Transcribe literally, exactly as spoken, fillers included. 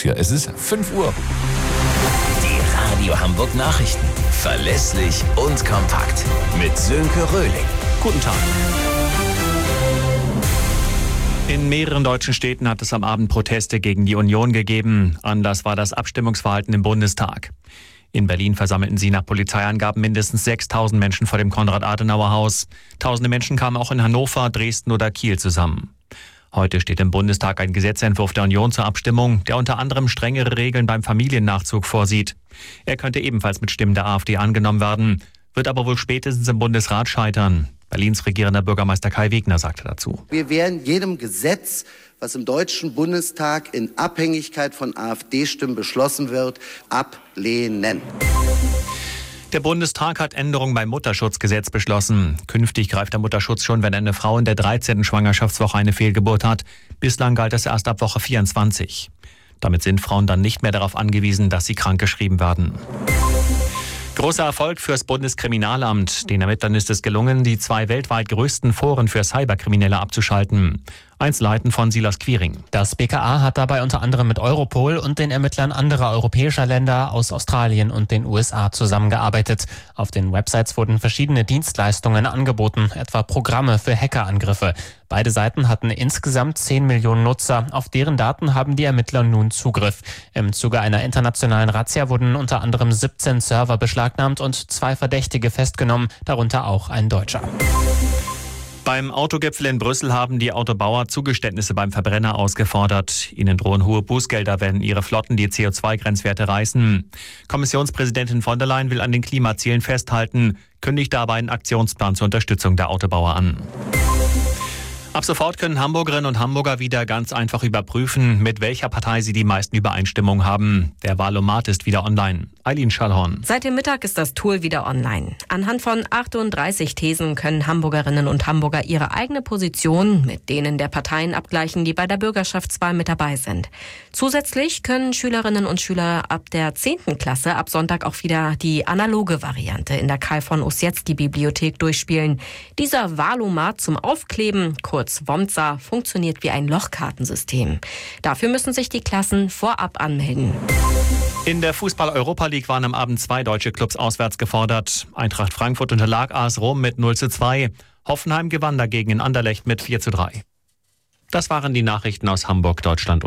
dafür. Es ist fünf Uhr. Die Radio Hamburg Nachrichten. Verlässlich und kompakt. Mit Sönke Röhling. Guten Tag. In mehreren deutschen Städten hat es am Abend Proteste gegen die Union gegeben. Anlass war das Abstimmungsverhalten im Bundestag. In Berlin versammelten sie nach Polizeiangaben mindestens sechstausend Menschen vor dem Konrad-Adenauer-Haus. Tausende Menschen kamen auch in Hannover, Dresden oder Kiel zusammen. Heute steht im Bundestag ein Gesetzentwurf der Union zur Abstimmung, der unter anderem strengere Regeln beim Familiennachzug vorsieht. Er könnte ebenfalls mit Stimmen der AfD angenommen werden, wird aber wohl spätestens im Bundesrat scheitern. Berlins regierender Bürgermeister Kai Wegner sagte dazu: Wir werden jedem Gesetz, was im Deutschen Bundestag in Abhängigkeit von AfD-Stimmen beschlossen wird, ablehnen. Der Bundestag hat Änderungen beim Mutterschutzgesetz beschlossen. Künftig greift der Mutterschutz schon, wenn eine Frau in der dreizehnten Schwangerschaftswoche eine Fehlgeburt hat. Bislang galt es erst ab Woche vierundzwanzig. Damit sind Frauen dann nicht mehr darauf angewiesen, dass sie krankgeschrieben werden. Großer Erfolg fürs Bundeskriminalamt. Den Ermittlern ist es gelungen, die zwei weltweit größten Foren für Cyberkriminelle abzuschalten. Eins leiten von Silas Quiring. Das B K A hat dabei unter anderem mit Europol und den Ermittlern anderer europäischer Länder aus Australien und den U S A zusammengearbeitet. Auf den Websites wurden verschiedene Dienstleistungen angeboten, etwa Programme für Hackerangriffe. Beide Seiten hatten insgesamt zehn Millionen Nutzer. Auf deren Daten haben die Ermittler nun Zugriff. Im Zuge einer internationalen Razzia wurden unter anderem siebzehn Server beschlagnahmt und zwei Verdächtige festgenommen, darunter auch ein Deutscher. Beim Autogipfel in Brüssel haben die Autobauer Zugeständnisse beim Verbrenner ausgefordert. Ihnen drohen hohe Bußgelder, wenn ihre Flotten die C O zwei Grenzwerte reißen. Kommissionspräsidentin von der Leyen will an den Klimazielen festhalten, kündigt dabei einen Aktionsplan zur Unterstützung der Autobauer an. Ab sofort können Hamburgerinnen und Hamburger wieder ganz einfach überprüfen, mit welcher Partei sie die meisten Übereinstimmungen haben. Der Wahlomat ist wieder online. Eileen Schallhorn. Seit dem Mittag ist das Tool wieder online. Anhand von achtunddreißig Thesen können Hamburgerinnen und Hamburger ihre eigene Position mit denen der Parteien abgleichen, die bei der Bürgerschaftswahl mit dabei sind. Zusätzlich können Schülerinnen und Schüler ab der zehnten Klasse ab Sonntag auch wieder die analoge Variante in der Karl von Ossietzky-Bibliothek durchspielen. Dieser Wahlomat zum Aufkleben, kurz Womza, funktioniert wie ein Lochkartensystem. Dafür müssen sich die Klassen vorab anmelden. In der Fußball-Europa League waren am Abend zwei deutsche Clubs auswärts gefordert. Eintracht Frankfurt unterlag A S Rom mit null zu zwei. Hoffenheim gewann dagegen in Anderlecht mit vier zu drei. Das waren die Nachrichten aus Hamburg, Deutschland.